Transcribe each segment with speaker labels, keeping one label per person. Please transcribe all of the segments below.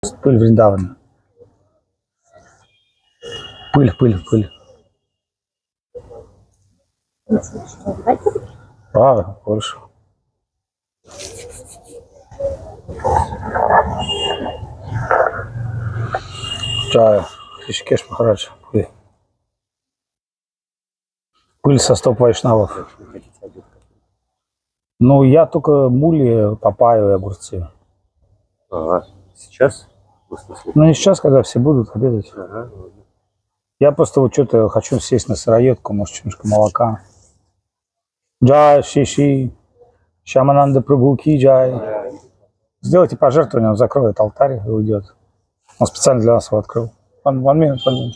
Speaker 1: Пыль Вриндавана. Пыль. Хорошо. Чая. Ришикеш Махарадж. Пыль со стоп вайшнавов. Ну, я только мули, папайю и огурцы.
Speaker 2: Ага. Сейчас?
Speaker 1: Ну, не сейчас, когда все будут обедать.
Speaker 2: Ага.
Speaker 1: Я просто вот что-то хочу сесть на сыроедку, может, чуть-чуть молока. Джай, Шиши, Шьямананда Прабху ки джай. Сделайте пожертвование, он закроет алтарь и уйдет. Он специально для нас его открыл. One minute.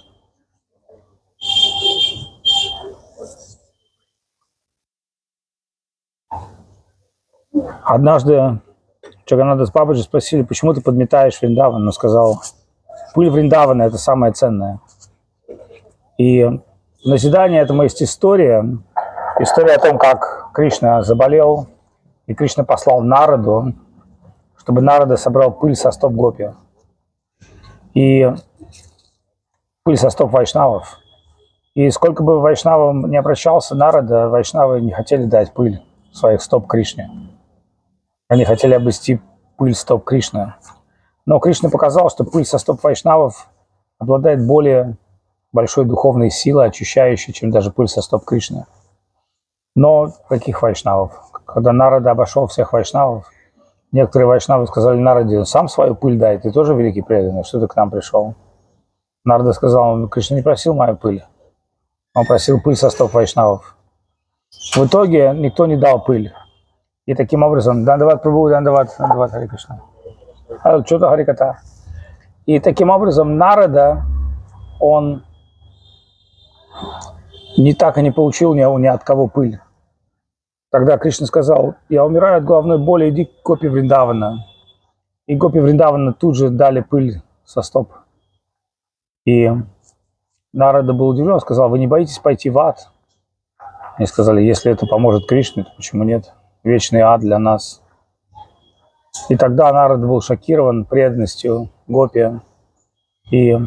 Speaker 1: Однажды Джаганнада с Бабаджи спросили, почему ты подметаешь Вриндаван? Он сказал, пыль Вриндавана – это самое ценное. И назидание этому есть история. История о том, как Кришна заболел, и Кришна послал Нараду, чтобы Нарада собрал пыль со стоп гопи. И пыль со стоп вайшнавов. И сколько бы вайшнавам не обращался Нарада, вайшнавы не хотели дать пыль своих стоп Кришне. Они хотели обрести пыль стоп Кришны. Но Кришна показал, что пыль со стоп вайшнавов обладает более большой духовной силой, очищающей, чем даже пыль со стоп Кришны. Но каких вайшнавов? Когда Нарада обошел всех вайшнавов, некоторые вайшнавы сказали Нараде, сам свою пыль дай, ты тоже великий преданный, что ты к нам пришел? Нарада сказал, Кришна не просил мою пыль, он просил пыль со стоп вайшнавов. В итоге никто не дал пыль. И таким образом, Дандават Прабху, Дандават Хари Кришна. Что-то Хариката. И таким образом Нарада, он так и не получил ни от кого пыль. Тогда Кришна сказал, я умираю от головной боли, иди к гопи Вриндавана. И гопи Вриндавана тут же дали пыль со стоп. И Нарада был удивлен, сказал, вы не боитесь пойти в ад? Они сказали, если это поможет Кришне, то почему нет? Вечный ад для нас. И тогда Нарада был шокирован преданностью гопи и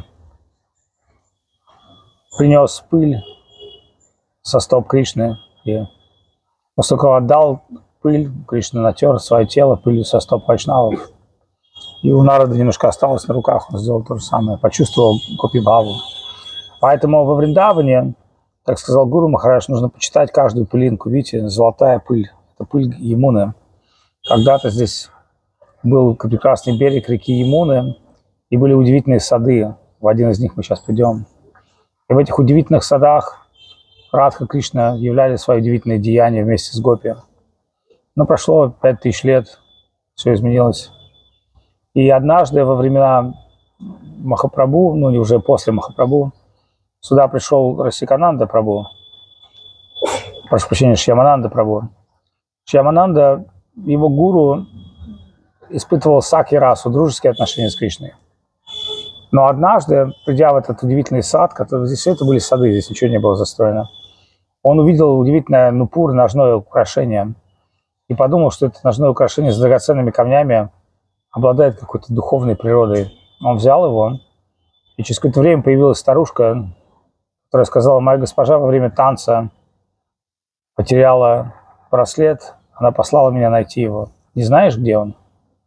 Speaker 1: принес пыль со стоп Кришны. И поскольку отдал пыль, Кришна натер свое тело пылью со стоп вайшнавов. И у Нарады немножко осталось на руках, он сделал то же самое, почувствовал гопи-бхаву. Поэтому во Вриндаване, как сказал Гуру Махарадж, нужно почитать каждую пылинку. Видите, золотая пыль. Это пыль Ямуны. Когда-то здесь был прекрасный берег реки Ямуны, и были удивительные сады. В один из них мы сейчас придем. И в этих удивительных садах Радха Кришна являли свои удивительные деяния вместе с гопи. Но прошло 5000 лет, все изменилось. И однажды во времена Махапрабху, ну не уже после Махапрабху, сюда пришел Расикананда Прабху, прошу прощения, Шьямананда Прабху. Шьямананда, его гуру, испытывал саки-расу, дружеские отношения с Кришной. Но однажды, придя в этот удивительный сад, здесь все это были сады, здесь ничего не было застроено, он увидел удивительное нупур, ножное украшение, и подумал, что это ножное украшение с драгоценными камнями обладает какой-то духовной природой. Он взял его, и через какое-то время появилась старушка, которая сказала, моя госпожа во время танца потеряла браслет, она послала меня найти его. Не знаешь, где он?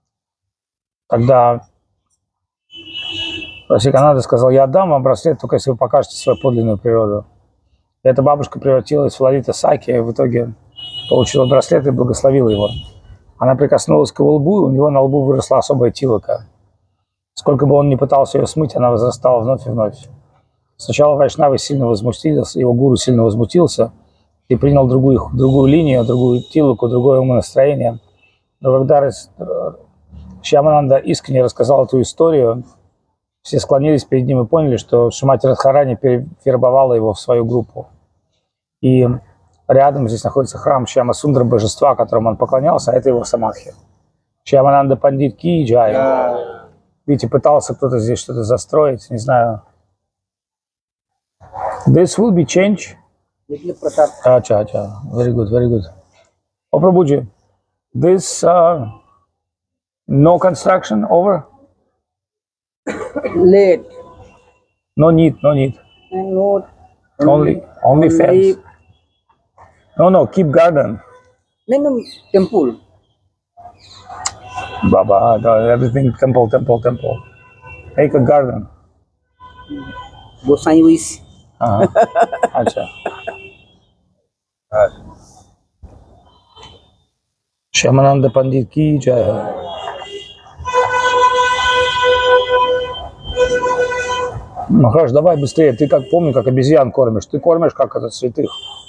Speaker 1: Тогда Расикананда сказал, я отдам вам браслет, только если вы покажете свою подлинную природу. И эта бабушка превратилась в Лалита Саки, и в итоге получила браслет и благословила его. Она прикоснулась к его лбу, и у него на лбу выросла особая тилока. Сколько бы он ни пытался ее смыть, она возрастала вновь и вновь. Сначала вайшнавы сильно возмутились, его гуру сильно возмутился и принял другую линию, другую тилоку, другое умонастроение. Но когда Шьямананда искренне рассказал эту историю, все склонились перед ним и поняли, что Шримати Радхарани перевербовала его в свою группу. И рядом здесь находится храм Шьяма-Сундара божества, которому он поклонялся, а это его самадхи. Шьямананда Пандит ки джай. Видите, пытался кто-то здесь что-то застроить, не знаю. This will be change. Acha. Very good. О Прабхуджи, this no construction over?
Speaker 3: late.
Speaker 1: No need, no need.
Speaker 3: No,
Speaker 1: Only fence. No, keep garden.
Speaker 3: no temple.
Speaker 1: Baba, everything temple. Make a garden.
Speaker 3: Gosai wish.
Speaker 1: हाँ, अच्छा। Шамананда Пандит की जय हो। Махаш, давай быстрее. Ты как помню, как обезьян кормишь. Ты кормишь как это святых.